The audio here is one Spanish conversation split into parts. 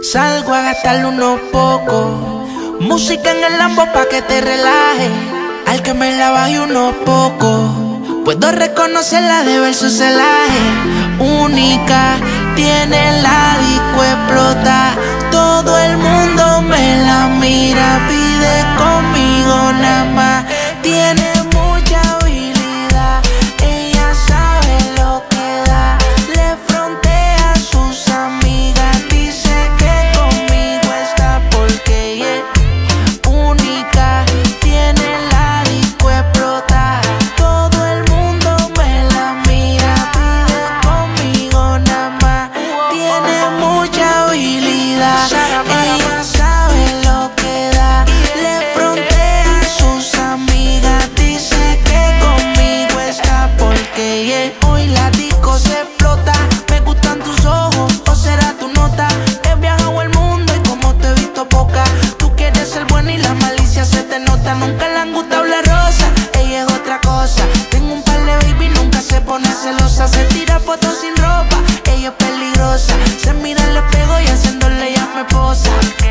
Salgo a gastarle unos pocos. Música en el Lambo pa' que te relaje. Al que me la baje unos pocos. Puedo reconocerla de ver su celaje. Única, tiene la disco explota. Todo el mundo me la mira. Pide conmigo nada más. Tiene mucha habilidad. Ella sabe lo que da. Le frontea a sus amigas. Dice que conmigo está porque ella es única. Tiene la disco explota. Todo el mundo me la mira. Pide conmigo nada más. Tiene mucha habilidad. Ella sabe lo que da. Le frontea a sus amigas. Dice que conmigo está porque ella hoy la disco se explota. Me gustan tus ojos o será tu nota. He viajado el mundo y como te he visto poca. Tú quieres ser buena y la malicia se te nota. Nunca le han gustado la rosa, ella es otra cosa. Tengo un par de baby, nunca se pone celosa. Se tira fotos sin ropa, ella es peligrosa. Se mira al espejo y haciéndole ya me posa.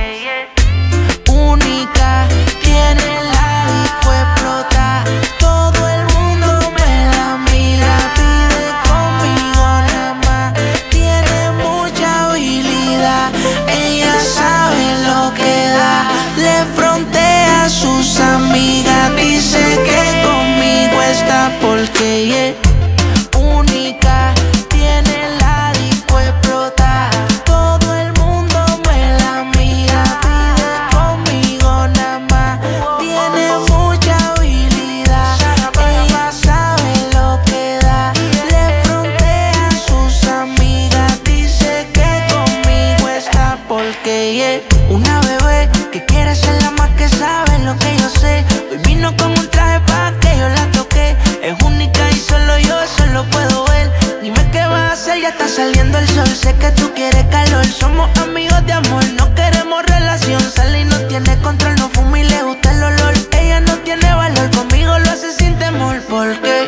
Única, tiene la disco explota. Todo el mundo me la mira. Pide conmigo nada más. Tiene mucha habilidad. Ella sabe lo que da. Le frontea a sus amigas. Dice que conmigo está porque ella es única. Tiene la disco explota. Todo el mundo me la mira. Pide conmigo nada más. Tiene mucha habilidad. Ella sabe lo que da. Le frontea a sus amigas. Dice que conmigo está porque ella es una bebé que quiere ser la más que sabe lo que yo sé. Hoy vino con un traje pa' que yo la toque. Es única y solo yo eso lo puedo ver. Dime qué vas a hacer, ya está saliendo el sol. Sé que tú quieres calor, somos amigos de amor. No queremos relación, sale y no tiene control. No fuma y le gusta el olor. Ella no tiene valor, conmigo lo hace sin temor. Porque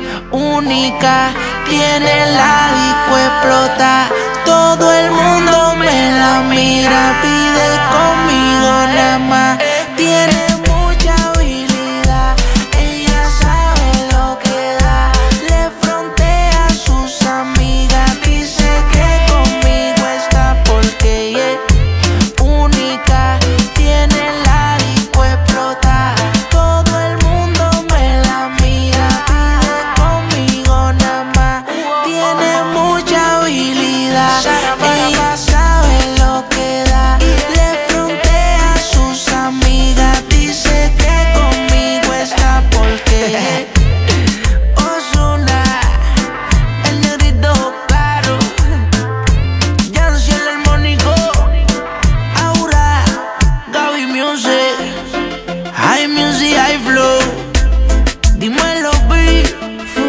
única, tiene la disco explota. Todo el mundo me la mira. Pide conmigo nada más. Tiene mucha habilidad. Ella sabe lo que da. Le frontea a sus amigas. Dice que conmigo está porque ella es única. Tiene la disco explota. Todo el mundo me la mira. Pide conmigo nada más. Tiene mucha habilidad. Ella sabe lo que da. Le frontea a sus amigas. Dice que conmigo está porque Ozuna, el negrito claro, Yancy el armónico, Aura, Gaby Music, High Music, High Flow. Dímelo, B,